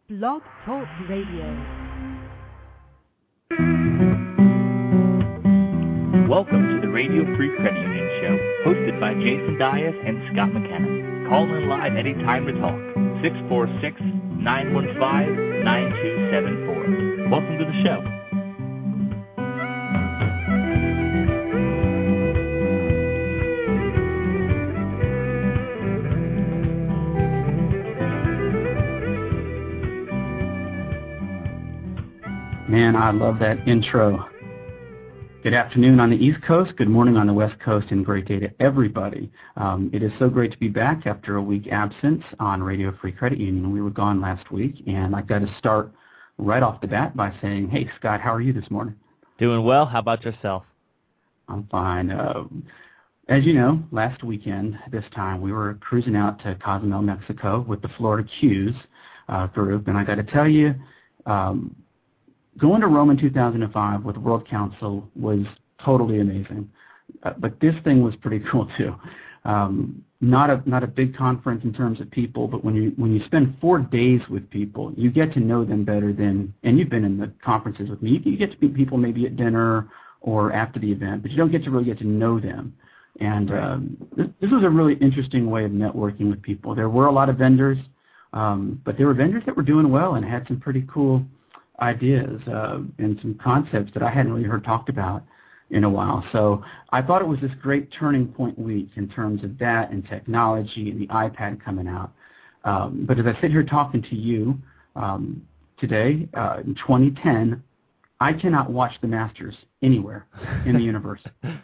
Blog Talk Radio. Welcome to the Radio Free Credit Union Show, hosted by Jason Dias and Scott McKenna. Call in live anytime to talk. 646-915-9274. Welcome to the show. Man, I love that intro. Good afternoon on the East Coast, good morning on the West Coast, and great day to everybody. It is so great to be back after a week absence on Radio Free Credit Union. We were gone last week, and I've got to start right off the bat by saying, hey, Scott, how are you this morning? Doing well. How about yourself? I'm fine. As you know, last weekend, this time, we were cruising out to Cozumel, Mexico with the Florida Q's group, and I got to tell you, going to Rome in 2005 with the World Council was totally amazing, but this thing was pretty cool too. Not a big conference in terms of people, but when you spend 4 days with people, you get to know them better than. And you've been in the conferences with me. You get to meet people maybe at dinner or after the event, but you don't get to know them. And this was a really interesting way of networking with people. There were a lot of vendors, but there were vendors that were doing well and had some pretty cool ideas and some concepts that I hadn't really heard talked about in a while. So I thought it was this great turning point week in terms of that and technology and the iPad coming out. But as I sit here talking to you today, in 2010, I cannot watch the Masters anywhere in the universe.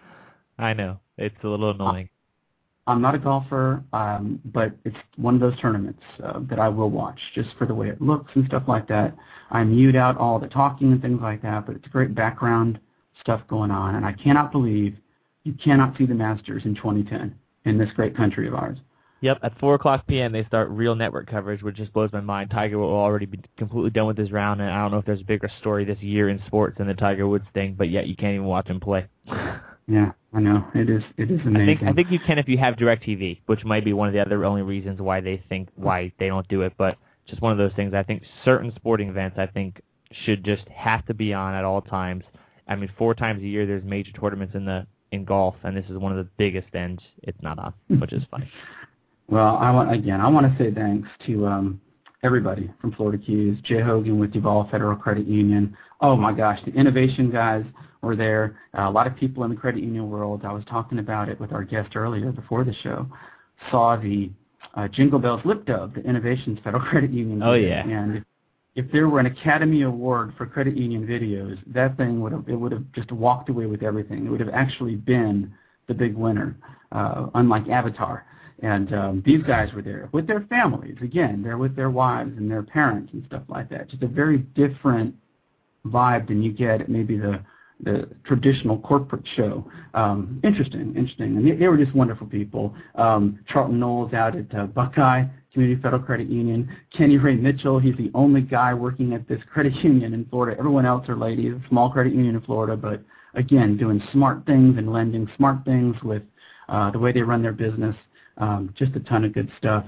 I know. It's a little annoying. I'm not a golfer, but it's one of those tournaments that I will watch just for the way it looks and stuff like that. I mute out all the talking and things like that, but it's great background stuff going on, and I cannot believe you cannot see the Masters in 2010 in this great country of ours. Yep, at 4 o'clock p.m. they start real network coverage, which just blows my mind. Tiger will already be completely done with his round, and I don't know if there's a bigger story this year in sports than the Tiger Woods thing, but yet you can't even watch him play. Yeah, I know. It is amazing. I think you can if you have DirecTV, which might be one of the other only reasons why they don't do it, but just one of those things. I think certain sporting events should just have to be on at all times. I mean, 4 times a year there's major tournaments in golf, and this is one of the biggest, and it's not on, which is funny. Well, I want to say thanks to everybody from Florida Q's, Jay Hogan with Duval Federal Credit Union. Oh my gosh, the innovation guys were there. A lot of people in the credit union world, I was talking about it with our guest earlier before the show, saw the Jingle Bells Lip Dub, the Innovations Federal Credit Union. Oh, yeah. And if there were an Academy Award for credit union videos, that thing would have just walked away with everything. It would have actually been the big winner, unlike Avatar. And these guys were there with their families. Again, they're with their wives and their parents and stuff like that. Just a very different vibe than you get at maybe the traditional corporate show. Interesting. And they were just wonderful people. Charlton Knowles out at Buckeye Community Federal Credit Union. Kenny Ray Mitchell, he's the only guy working at this credit union in Florida. Everyone else are ladies, a small credit union in Florida, but again, doing smart things and lending smart things with the way they run their business. Just a ton of good stuff.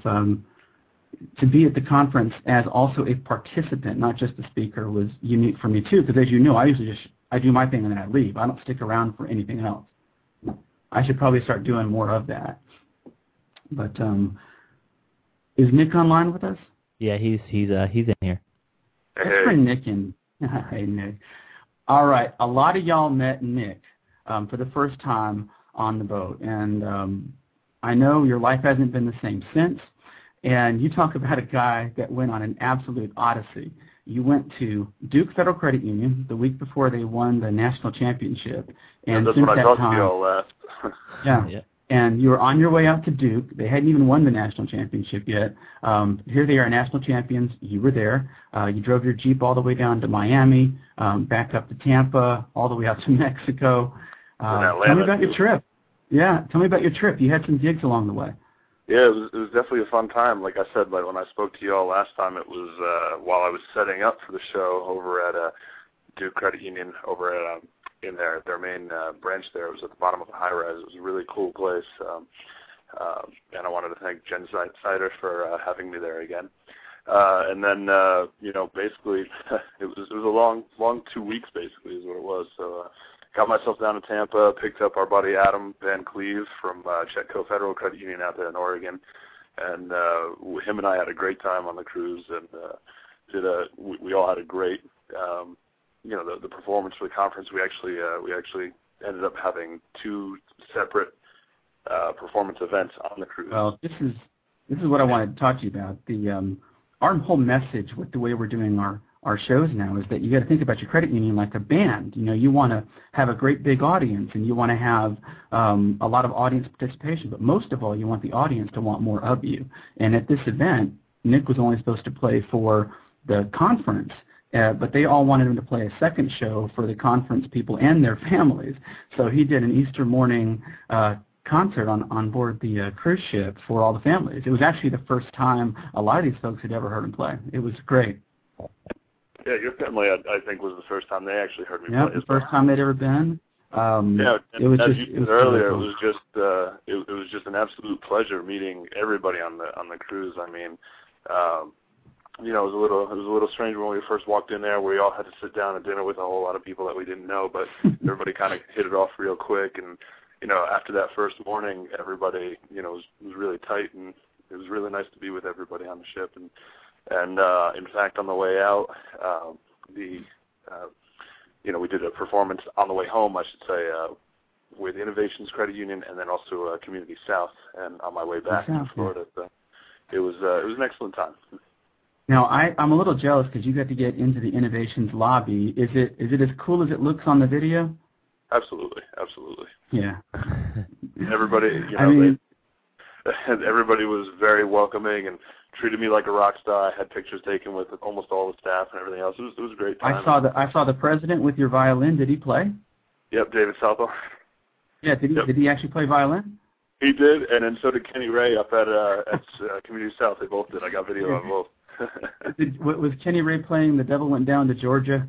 To be at the conference as also a participant, not just a speaker, was unique for me too, because as you know, I do my thing and then I leave. I don't stick around for anything else. I should probably start doing more of that. But is Nick online with us? Yeah, he's in here. Let's bring Nick in. Hey, Nick. All right, a lot of y'all met Nick for the first time on the boat, and I know your life hasn't been the same since. And you talk about a guy that went on an absolute odyssey. You went to Duke Federal Credit Union the week before they won the national championship. And that's since when I that talked time, to y'all last. Yeah. And you were on your way out to Duke. They hadn't even won the national championship yet. Here they are, national champions. You were there. You drove your Jeep all the way down to Miami, back up to Tampa, all the way out to Mexico. Tell me about your trip. Yeah, tell me about your trip. You had some gigs along the way. Yeah, it was definitely a fun time. Like I said, when I spoke to y'all last time, it was while I was setting up for the show over at Duke Credit Union over at in their main branch there. It was at the bottom of a high-rise. It was a really cool place. And I wanted to thank Jen Sider for having me there again. And then, basically, it was a long 2 weeks, basically, is what it was. So got myself down to Tampa, picked up our buddy Adam Van Cleve from Chetco Federal Credit Union out there in Oregon. And him and I had a great time on the cruise, and we all had a great, the performance for the conference. We actually ended up having 2 separate performance events on the cruise. Well, this is what I wanted to talk to you about. Our whole message with the way we're doing our shows now is that you got to think about your credit union like a band. You want to have a great big audience, and you want to have a lot of audience participation. But most of all, you want the audience to want more of you. And at this event, Nick was only supposed to play for the conference, but they all wanted him to play a second show for the conference people and their families. So he did an Easter morning concert on board the cruise ship for all the families. It was actually the first time a lot of these folks had ever heard him play. It was great. Yeah, your family, I think, was the first time they actually heard me play. Yeah, the first time they'd ever been. It was as you said earlier, it was just an absolute pleasure meeting everybody on the cruise. I mean, it was a little strange when we first walked in there. We all had to sit down at dinner with a whole lot of people that we didn't know, but everybody kind of hit it off real quick. And after that first morning, everybody was really tight, and it was really nice to be with everybody on the ship. And in fact, on the way out, we did a performance on the way home, I should say, with Innovations Credit Union, and then also Community South. And on my way back to Florida, it was an excellent time. Now, I'm a little jealous because you got to get into the Innovations lobby. Is it as cool as it looks on the video? Absolutely. Yeah. Everybody, everybody was very welcoming and treated me like a rock star. I had pictures taken with almost all the staff and everything else. It was a great time. I saw the president with your violin. Did he play? Yep, David Southall. Yeah, did he actually play violin? He did, and then so did Kenny Ray up at Community South. They both did. I got video of both. Was Kenny Ray playing The Devil Went Down to Georgia?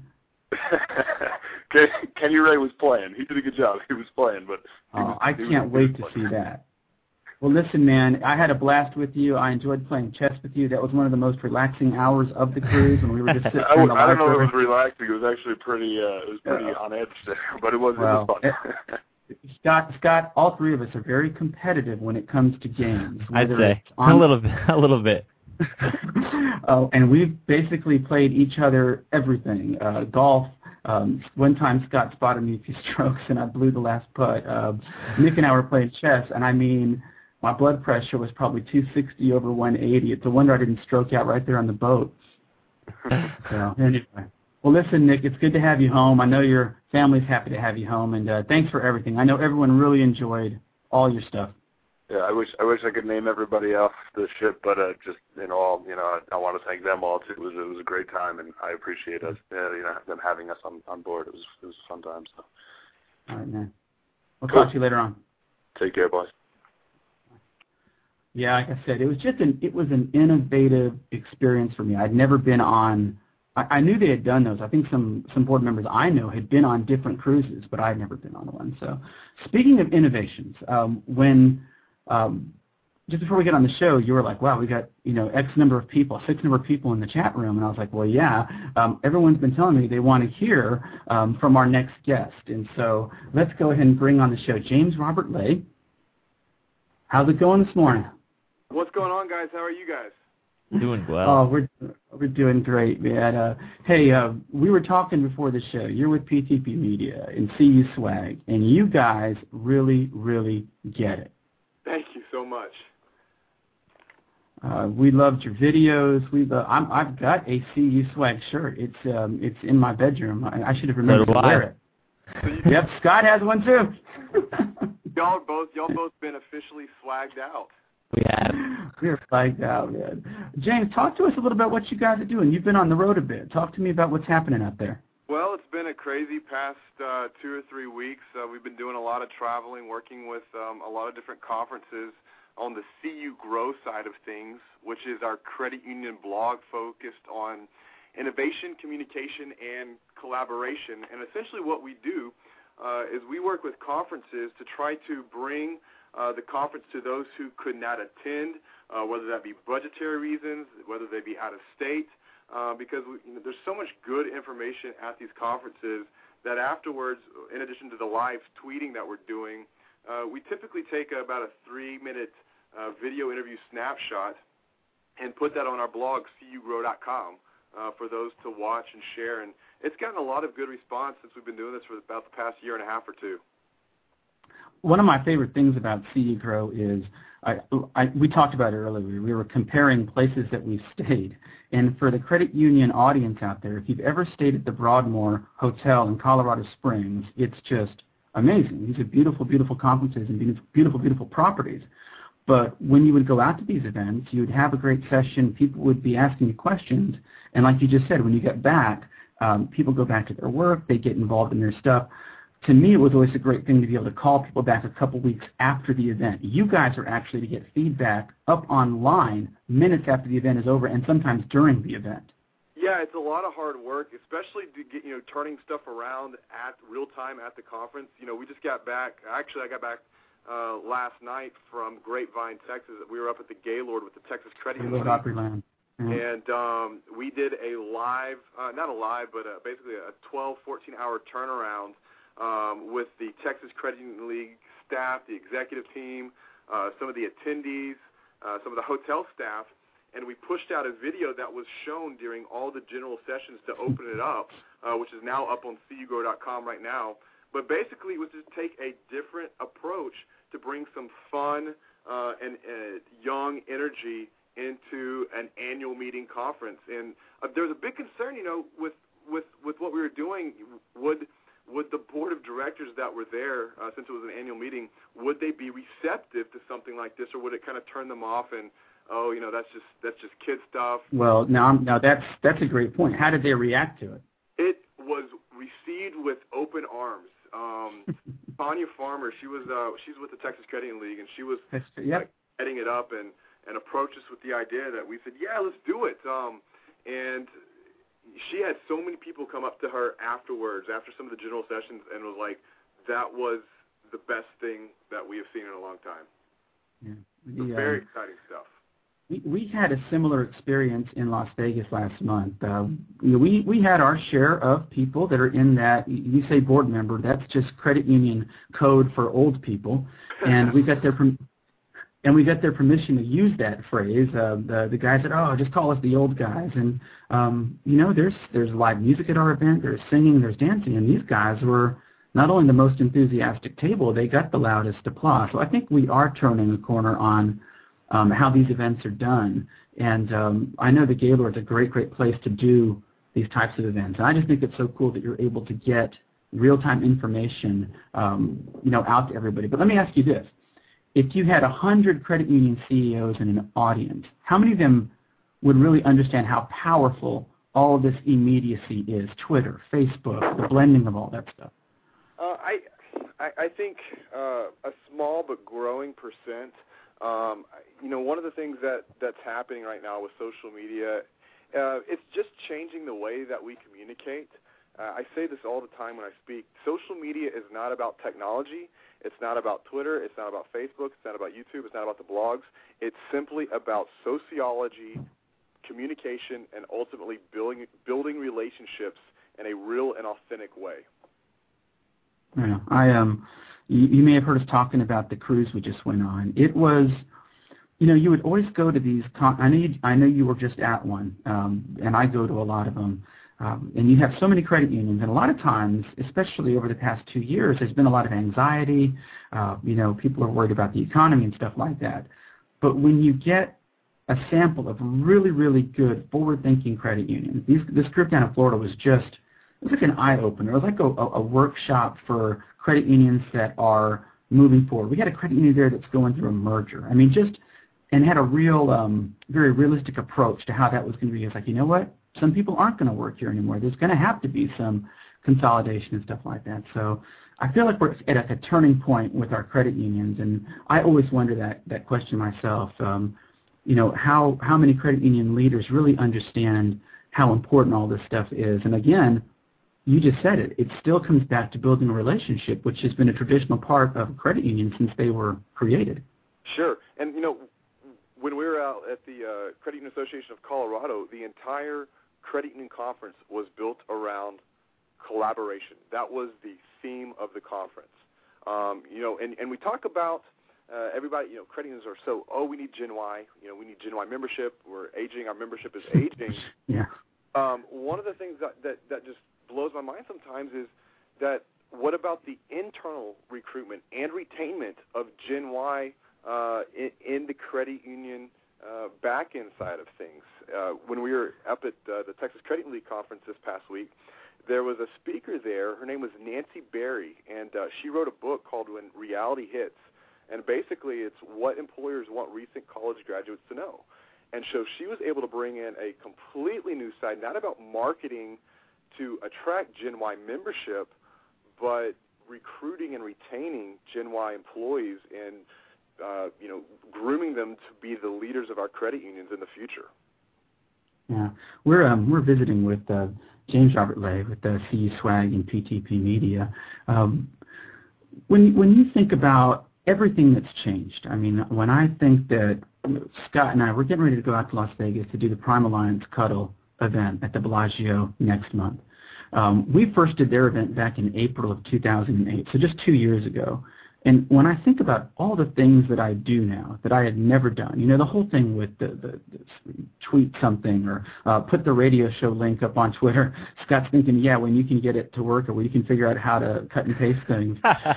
Kenny Ray was playing. He did a good job. He was playing, but I can't wait to see that. Well, listen, man, I had a blast with you. I enjoyed playing chess with you. That was one of the most relaxing hours of the cruise when we were just sitting on the I don't know if it was relaxing. It was actually pretty on edge there, but it was fun. Scott, all three of us are very competitive when it comes to games. I'd say a little bit. And we've basically played each other everything. Golf. One time Scott spotted me a few strokes and I blew the last putt. Nick and I were playing chess, and I mean, my blood pressure was probably 260 over 180. It's a wonder I didn't stroke out right there on the boat. So anyway. Well, listen, Nick, it's good to have you home. I know your family's happy to have you home, and thanks for everything. I know everyone really enjoyed all your stuff. Yeah, I wish I could name everybody off the ship, but just in all, I want to thank them all too. It was a great time, and I appreciate us, them having us on board. It was a fun time. So. All right, man. We'll talk to you later on. Take care, boys. Yeah, like I said, it was an innovative experience for me. I'd never been on. I knew they had done those. I think some board members I know had been on different cruises, but I'd never been on one. So, speaking of innovations, just before we get on the show, you were like, wow, we got, X number of people, 6 number of people in the chat room. And I was like, well, yeah, everyone's been telling me they want to hear from our next guest. And so let's go ahead and bring on the show James Robert Lay. How's it going this morning? What's going on, guys? How are you guys? Doing well. Oh, we're doing great, man. Hey, we were talking before the show. You're with PTP Media and CU Swag, and you guys really, really get it. Thank you so much. We loved your videos. I've got a CU Swag shirt. It's in my bedroom. I should have remembered to wear it. Yep, Scott has one too. Y'all both been officially swagged out. We have. We're flagged out, man. James, talk to us a little about what you guys are doing. You've been on the road a bit. Talk to me about what's happening out there. Well, it's been a crazy past 2 or 3 weeks. We've been doing a lot of traveling, working with a lot of different conferences on the CU Grow side of things, which is our credit union blog focused on innovation, communication, and collaboration. And essentially what we do is we work with conferences to try to bring the conference to those who could not attend, whether that be budgetary reasons, whether they be out of state, because there's so much good information at these conferences that afterwards, in addition to the live tweeting that we're doing, we typically take about a 3-minute video interview snapshot and put that on our blog, cugrow.com, for those to watch and share. And it's gotten a lot of good response since we've been doing this for about the past year and a half or two. One of my favorite things about See You Grow is we talked about it earlier. We were comparing places that we've stayed. And for the credit union audience out there, if you've ever stayed at the Broadmoor Hotel in Colorado Springs, it's just amazing. These are beautiful, beautiful conferences and beautiful, beautiful properties. But when you would go out to these events, you would have a great session. People would be asking you questions. And like you just said, when you get back, people go back to their work. They get involved in their stuff. To me, it was always a great thing to be able to call people back a couple weeks after the event. You guys are actually to get feedback up online minutes after the event is over and sometimes during the event. Yeah, it's a lot of hard work, especially to get, turning stuff around at real time at the conference. We just got back. Actually, I got back last night from Grapevine, Texas. We were up at the Gaylord with the Texas Credit Union. Opryland. And we did a live, not a live, but basically a 12, 14-hour turnaround with the Texas Credit Union League staff, the executive team, some of the attendees, some of the hotel staff, and we pushed out a video that was shown during all the general sessions to open it up, which is now up on cugrow.com right now. But basically it was to take a different approach to bring some fun and young energy into an annual meeting conference. And there was a big concern, with what we were doing. Would the board of directors that were there, since it was an annual meeting, would they be receptive to something like this, or would it kind of turn them off and, that's just kid stuff? Well, now that's a great point. How did they react to it? It was received with open arms. Tanya Farmer, she's with the Texas Credit Union League, and she was heading it up and approached us with the idea that we said, yeah, let's do it. And she had so many people come up to her afterwards, after some of the general sessions, and was like, that was the best thing that we have seen in a long time. Yeah. Very exciting stuff. We had a similar experience in Las Vegas last month. We had our share of people that are in that, you say board member, that's just credit union code for old people, and we got their permission to use that phrase. The guys said, just call us the old guys. And, there's live music at our event, there's singing, there's dancing, and these guys were not only the most enthusiastic table, they got the loudest applause. So I think we are turning the corner on how these events are done. And I know the Gaylord is a great, great place to do these types of events. And I just think it's so cool that you're able to get real-time information, out to everybody. But let me ask you this. If you had 100 credit union CEOs in an audience, how many of them would really understand how powerful all of this immediacy is? Twitter, Facebook, the blending of all that stuff. I think a small but growing percent. One of the things that's happening right now with social media, it's just changing the way that we communicate. I say this all the time when I speak. Social media is not about technology. It's not about Twitter. It's not about Facebook. It's not about YouTube. It's not about the blogs. It's simply about sociology, communication, and ultimately building relationships in a real and authentic way. Yeah, you may have heard us talking about the cruise we just went on. It was, you would always go to these. I know you were just at one, and I go to a lot of them. And you have so many credit unions, and a lot of times, especially over the past 2 years, there's been a lot of anxiety. People are worried about the economy and stuff like that. But when you get a sample of really, really good forward-thinking credit unions, this group down in Florida was like an eye-opener. It was like a workshop for credit unions that are moving forward. We had a credit union there that's going through a merger. And had a real, very realistic approach to how that was going to be. It's like, you know what? Some people aren't going to work here anymore. There's going to have to be some consolidation and stuff like that. So I feel like we're at a turning point with our credit unions, and I always wonder that question myself. How many credit union leaders really understand how important all this stuff is? And again, you just said it. It still comes back to building a relationship, which has been a traditional part of credit unions since they were created. Sure. And, when we were out at the Credit Union Association of Colorado, the entire Credit Union Conference was built around collaboration. That was the theme of the conference. And we talk about everybody, credit unions are we need Gen Y, we need Gen Y membership, we're aging, our membership is aging. Yeah. One of the things that just blows my mind sometimes is that what about the internal recruitment and retainment of Gen Y in the credit union back end side of things? When we were up at the Texas Credit League Conference this past week, there was a speaker there. Her name was Nancy Berry, and she wrote a book called When Reality Hits. And basically it's what employers want recent college graduates to know. And so she was able to bring in a completely new side, not about marketing to attract Gen Y membership, but recruiting and retaining Gen Y employees and grooming them to be the leaders of our credit unions in the future. Yeah, we're visiting with James Robert Lay with the CU Swag and PTP Media. When you think about everything that's changed, I mean, when I think that Scott and I, we're getting ready to go out to Las Vegas to do the Prime Alliance Cuddle event at the Bellagio next month. We first did their event back in April of 2008, so just 2 years ago. And when I think about all the things that I do now that I had never done, the whole thing with the tweet something or put the radio show link up on Twitter, Scott's thinking, yeah, when you can get it to work or when you can figure out how to cut and paste things.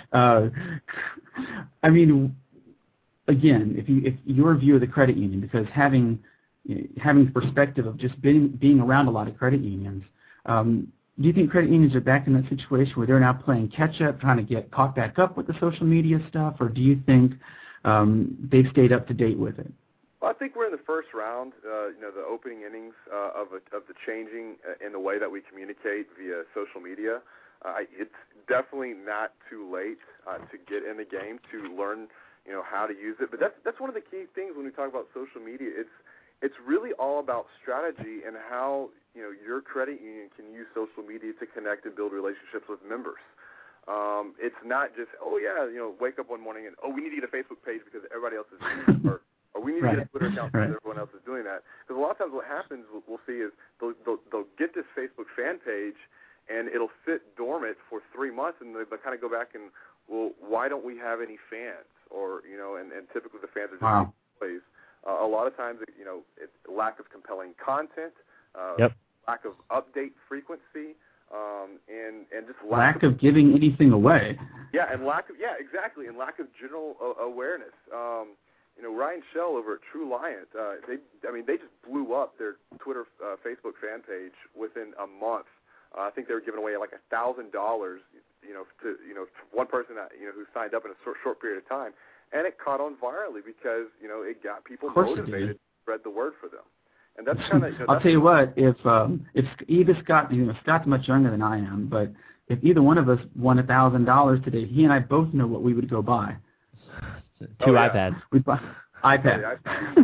I mean, again, if your view of the credit union, because having the perspective of just being around a lot of credit unions, do you think credit unions are back in that situation where they're now playing catch-up, trying to get caught back up with the social media stuff, or do you think they've stayed up to date with it? Well, I think we're in the first round, the opening innings of the changing in the way that we communicate via social media. It's definitely not too late to get in the game, to learn how to use it. But that's one of the key things when we talk about social media. It's really all about strategy and how your credit union can use social media to connect and build relationships with members. It's not just wake up one morning and we need to get a Facebook page because everybody else is doing it, or we need to get a Twitter account because everyone else is doing that. Because a lot of times what happens we'll see is they'll get this Facebook fan page and it'll sit dormant for 3 months and they'll kind of go back and why don't we have any fans? Or and typically the fans are just employees. A lot of times it's lack of compelling content. Lack of update frequency, and just lack of giving anything away. Yeah, and exactly, and lack of general awareness. Ryan Shell over at True Liant, they just blew up their Twitter, Facebook fan page within a month. I think they were giving away like $1,000, to one person who signed up in a short period of time, and it caught on virally because it got people motivated to spread the word for them. And that's kind of. I'll tell you what. If either Scott, Scott's much younger than I am, but if either one of us won $1,000 today, he and I both know what we would go buy. Two iPads. We'd buy iPads.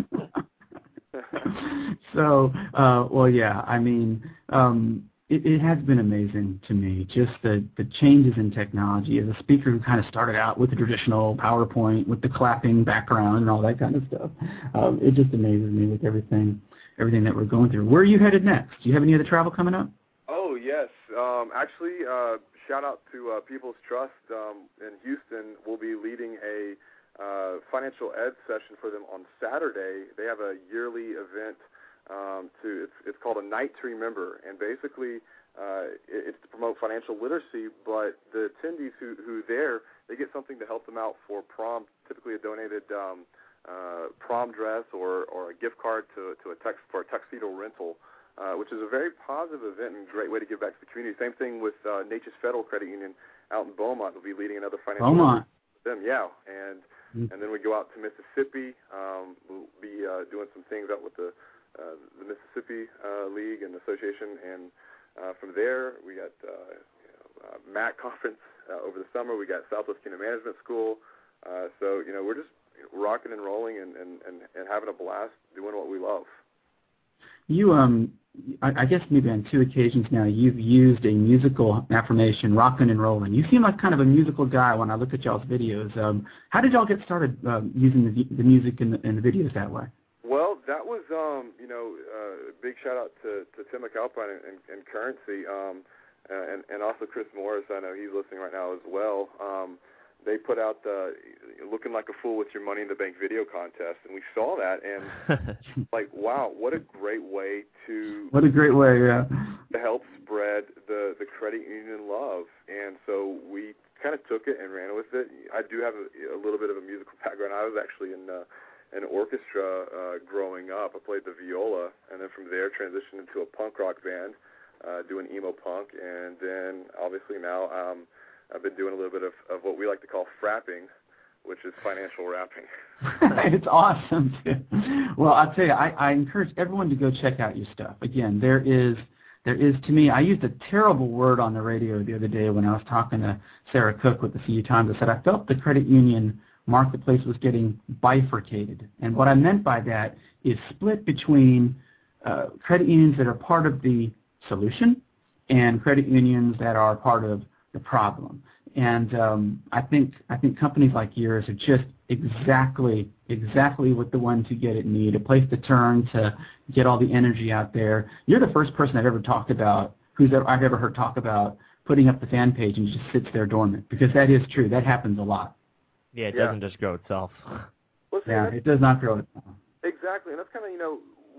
So, I mean, it has been amazing to me, just the changes in technology. As a speaker who kind of started out with the traditional PowerPoint, with the clapping background and all that kind of stuff, it just amazes me with everything that we're going through. Where are you headed next? Do you have any other travel coming up? Oh, yes. Actually, shout out to People's Trust in Houston. We'll be leading a financial ed session for them on Saturday. They have a yearly event. It's called A Night to Remember, and basically it's to promote financial literacy, but the attendees who there, they get something to help them out for prom, typically a donated prom dress or a gift card for a tuxedo rental, which is a very positive event and great way to give back to the community. Same thing with Natchez Federal Credit Union out in Beaumont. We'll be leading another financial event with them. Yeah, and then we go out to Mississippi. We'll be doing some things out with the Mississippi League and Association, and from there we got MAC conference over the summer. We got Southwest Kingdom Management School. So we're just rocking and rolling and having a blast doing what we love. You, I guess maybe on 2 occasions now, you've used a musical affirmation, rocking and rolling. You seem like kind of a musical guy when I look at y'all's videos. How did y'all get started using the music and the videos that way? That was, big shout out to Tim McAlpine and Currency, and also Chris Morris. I know he's listening right now as well. They put out the Looking Like a Fool with Your Money in the Bank video contest, and we saw that, and like, wow, what a great way to help spread the credit union love. And so we kind of took it and ran with it. I do have a little bit of a musical background. I was actually in an orchestra growing up. I played the viola, and then from there transitioned into a punk rock band, doing emo punk, and then obviously now I've been doing a little bit of what we like to call frapping, which is financial rapping. It's awesome, too. Well, I'll tell you, I encourage everyone to go check out your stuff. Again, there is to me, I used a terrible word on the radio the other day when I was talking to Sarah Cook with the CU Times. I said I felt the credit union marketplace was getting bifurcated. And what I meant by that is split between credit unions that are part of the solution and credit unions that are part of the problem. And I think companies like yours are just exactly what the ones who get it need, a place to turn to get all the energy out there. You're the first person I've ever I've ever heard talk about putting up the fan page and just sits there dormant, because that is true. That happens a lot. Yeah, it doesn't just grow itself. Well, see, it does not grow itself. Exactly, and that's kind of,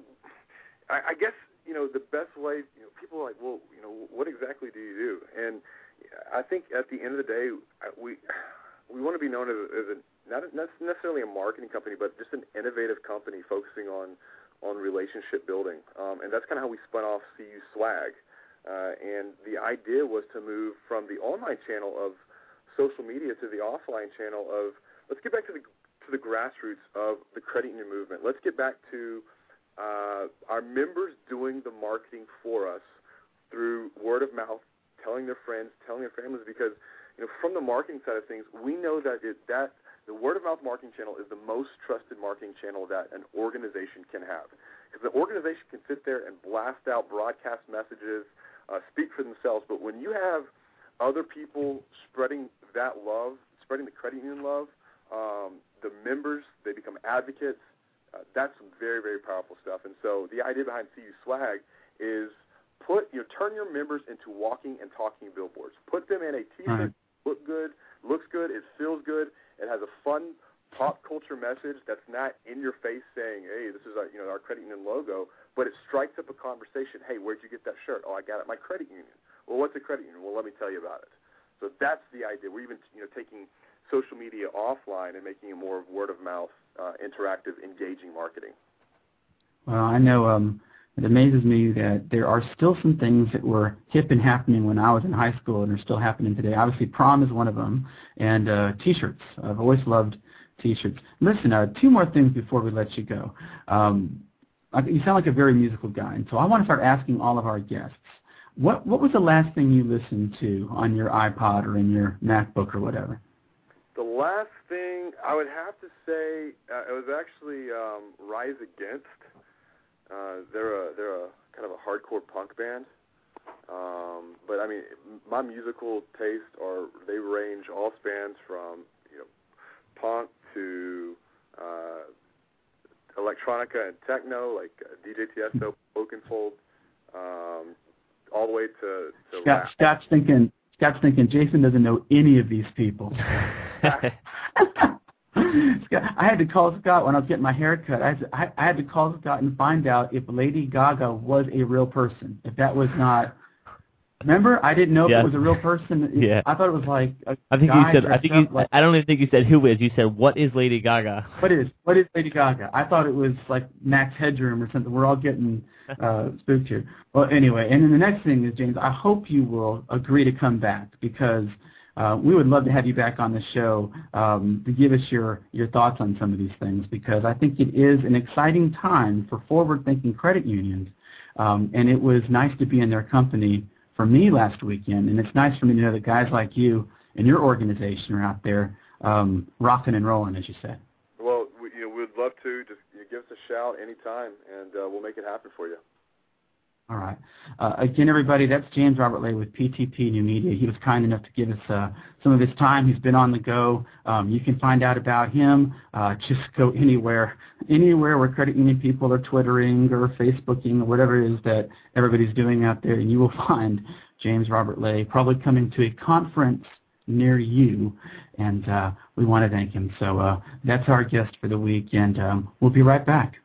I guess, the best way, people are like, well, what exactly do you do? And I think at the end of the day, we want to be known as not necessarily a marketing company, but just an innovative company focusing on relationship building. And that's kind of how we spun off CU Swag. And the idea was to move from the online channel of social media to the offline channel of, let's get back to the grassroots of the credit union movement. Let's get back to our members doing the marketing for us through word of mouth, telling their friends, telling their families, because from the marketing side of things, we know that the word of mouth marketing channel is the most trusted marketing channel that an organization can have. Because the organization can sit there and blast out broadcast messages, speak for themselves, but when you have other people spreading that love, spreading the credit union love, the members, they become advocates. That's some very, very powerful stuff. And so the idea behind CU Swag is turn your members into walking and talking billboards. Put them in a T-shirt, looks good, it feels good, it has a fun pop culture message that's not in your face saying, hey, this is our credit union logo, but it strikes up a conversation. Hey, where'd you get that shirt? Oh, I got it at my credit union. Well, what's a credit union? Well, let me tell you about it. So that's the idea. We're even taking social media offline and making it more of word of mouth, interactive, engaging marketing. Well, I know it amazes me that there are still some things that were hip and happening when I was in high school and are still happening today. Obviously, prom is one of them, and T-shirts. I've always loved T-shirts. Listen, two more things before we let you go. You sound like a very musical guy, and so I want to start asking all of our guests, what was the last thing you listened to on your iPod or in your MacBook or whatever? The last thing I would have to say, it was actually Rise Against. They're a kind of a hardcore punk band, but I mean, my musical taste they range all spans from punk to electronica and techno, like DJ Tiesto, Oakenfold, all the way to rap. Scott's thinking Jason doesn't know any of these people. I had to call Scott when I was getting my hair cut. I had to call Scott and find out if Lady Gaga was a real person. If that was not, remember? I didn't know if it was a real person. Yeah. I thought it was like a I think guy you said. I don't even think you said who is. You said what is Lady Gaga? What is Lady Gaga? I thought it was like Max Headroom or something. We're all getting spooked here. Well, anyway, and then the next thing is, James, I hope you will agree to come back, because we would love to have you back on the show to give us your thoughts on some of these things, because I think it is an exciting time for forward-thinking credit unions, and it was nice to be in their company for me last weekend, and it's nice for me to know that guys like you and your organization are out there rocking and rolling, as you said. Well, we'd love to. Just give us a shout anytime, and we'll make it happen for you. All right. Again, everybody, that's James Robert Lay with PTP New Media. He was kind enough to give us some of his time. He's been on the go. You can find out about him. Just go anywhere where credit union people are Twittering or Facebooking or whatever it is that everybody's doing out there, and you will find James Robert Lay probably coming to a conference near you, and we want to thank him. So that's our guest for the week, and we'll be right back.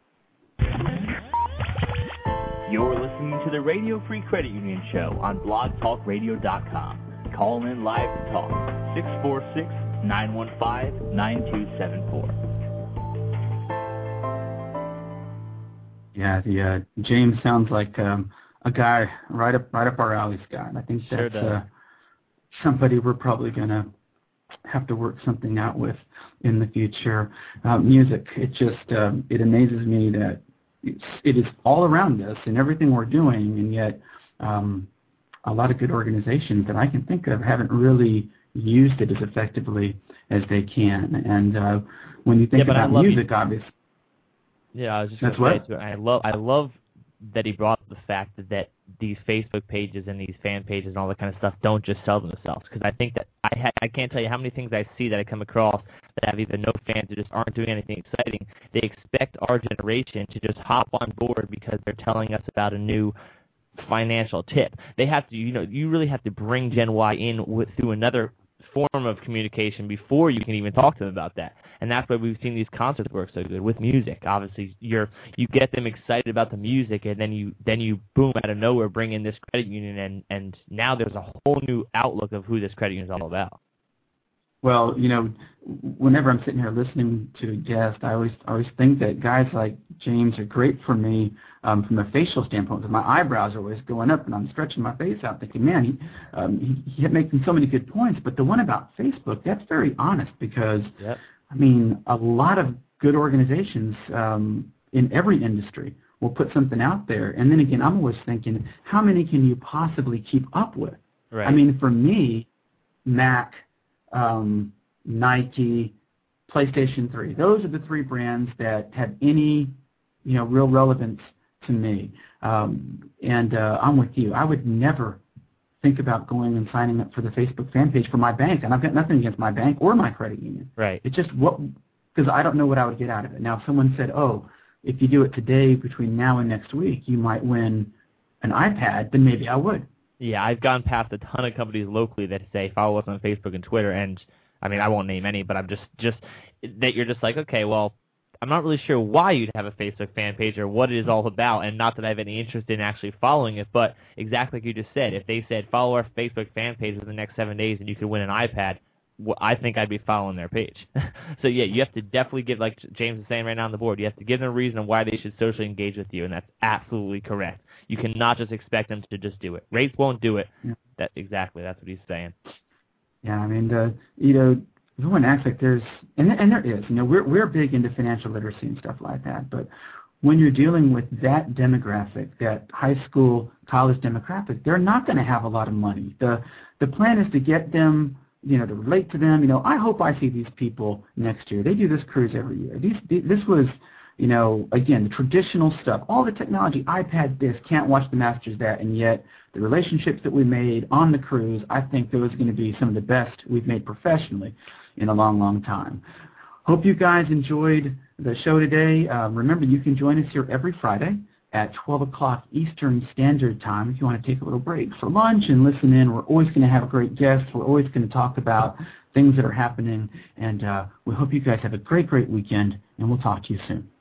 You're listening to the Radio Free Credit Union Show on blogtalkradio.com. Call in live to talk, 646-915-9274. Yeah, James sounds like a guy right up our alley, Scott. I think that's somebody we're probably going to have to work something out with in the future. Music, it amazes me that it is all around us in everything we're doing, and yet a lot of good organizations that I can think of haven't really used it as effectively as they can. And when you think about music, obviously. Yeah, I was just going to say, I love that he brought up the fact that these Facebook pages and these fan pages and all that kind of stuff don't just sell themselves. Because I think that I can't tell you how many things I see that I come across that have either no fans or just aren't doing anything exciting. They expect our generation to just hop on board because they're telling us about a new financial tip. They have to, you really have to bring Gen Y in through another form of communication before you can even talk to them about that. And that's why we've seen these concerts work so good with music. Obviously, you get them excited about the music, and then you boom, out of nowhere bring in this credit union, and now there's a whole new outlook of who this credit union is all about. Well, whenever I'm sitting here listening to a guest, I always think that guys like James are great for me from a facial standpoint, because my eyebrows are always going up and I'm stretching my face out thinking, man, he making so many good points. But the one about Facebook, that's very honest, because, yep. I mean, a lot of good organizations in every industry will put something out there. And then again, I'm always thinking, how many can you possibly keep up with? Right. I mean, for me, Mac, Nike, PlayStation 3. Those are the three brands that have any, real relevance to me. And I'm with you. I would never think about going and signing up for the Facebook fan page for my bank, and I've got nothing against my bank or my credit union. Right. It's just because I don't know what I would get out of it. Now, if someone said, if you do it today between now and next week, you might win an iPad, then maybe I would. Yeah, I've gone past a ton of companies locally that say follow us on Facebook and Twitter, and I mean, I won't name any, but I'm just that you're just like, okay, well, I'm not really sure why you'd have a Facebook fan page or what it is all about, and not that I have any interest in actually following it, but exactly like you just said, if they said follow our Facebook fan page within the next 7 days and you could win an iPad, I think I'd be following their page. So yeah, you have to definitely give, like James is saying right now on the board, you have to give them a reason why they should socially engage with you, and that's absolutely correct. You cannot just expect them to just do it. Rates won't do it. Yeah. That's what he's saying. Yeah, I mean, everyone acts like there's, and there is. We're big into financial literacy and stuff like that, but when you're dealing with that demographic, that high school, college demographic, they're not going to have a lot of money. The plan is to get them, to relate to them. I hope I see these people next year. They do this cruise every year. This was, again, the traditional stuff, all the technology, iPad this, can't watch the Masters that, and yet the relationships that we made on the cruise, I think those are going to be some of the best we've made professionally in a long, long time. Hope you guys enjoyed the show today. Remember, you can join us here every Friday at 12 o'clock Eastern Standard Time if you want to take a little break for lunch and listen in. We're always going to have a great guest. We're always going to talk about things that are happening, and we hope you guys have a great, great weekend, and we'll talk to you soon.